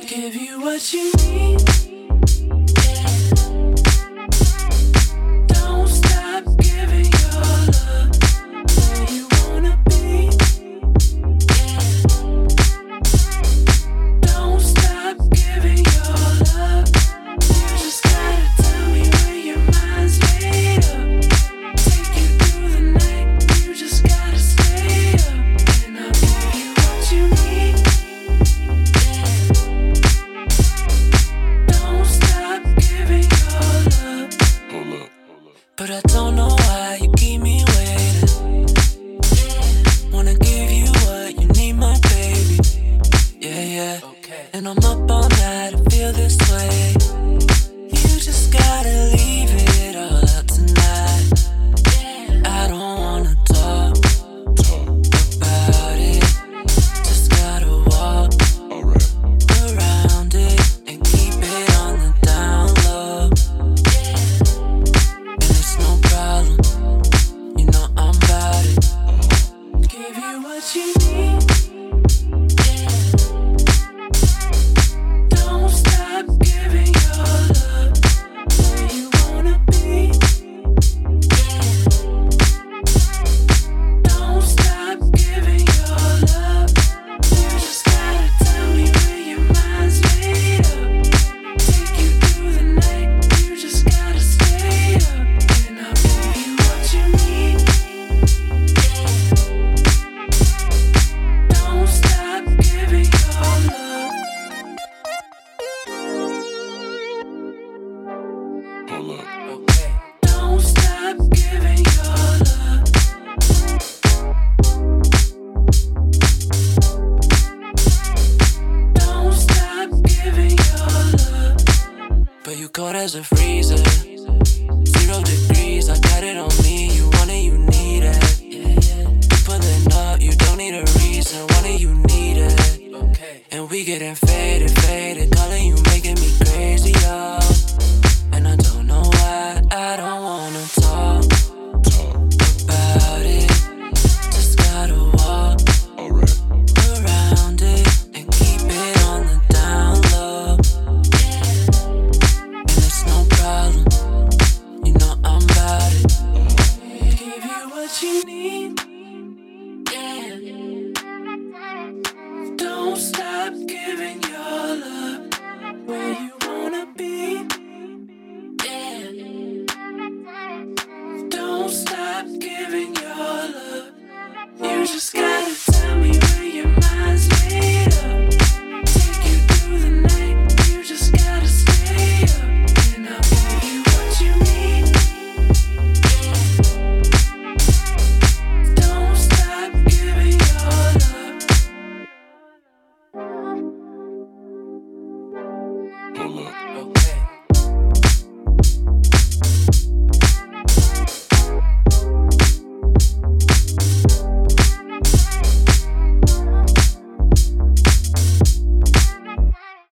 Give you what you need. Don't stop giving your love where you wanna be. Don't stop giving your love. You just gotta tell me where your mind's made up. Take you through the night. You just gotta stay up, and I'll give you what you need. Don't stop giving your love. Hold up. But I don't know why you keep me waiting. Wanna give you what you need, my baby. Yeah, yeah. Okay. And I'm up all night to feel this way. You just gotta leave it all out tonight. I don't wanna talk about it. Just gotta walk around it and keep it on the down low. And it's no problem, you know I'm about it. Give you what you need. Don't stop giving your love where you wanna be. Don't stop giving your love. You just gotta tell me where your mind's made up. Take you through the night. You just gotta stay up, and I'll give you what you need. Don't stop giving your love. Hold up. Okay. Don't stop giving your love. Don't stop giving your love. But you cold as a freezer. 0 degrees, I got it on me. You want it, you need it. You pulling up, you don't need a reason. Want it, you need it. Okay. And we getting faded, faded. Calling you, making me crazy, y'all. And I don't know why I don't wanna talk about it. Just gotta walk around it and keep it on the down low. And it's no problem, you know I'm about it. Give you what you need. Don't stop giving your love where you wanna be. Don't stop giving your love. You just got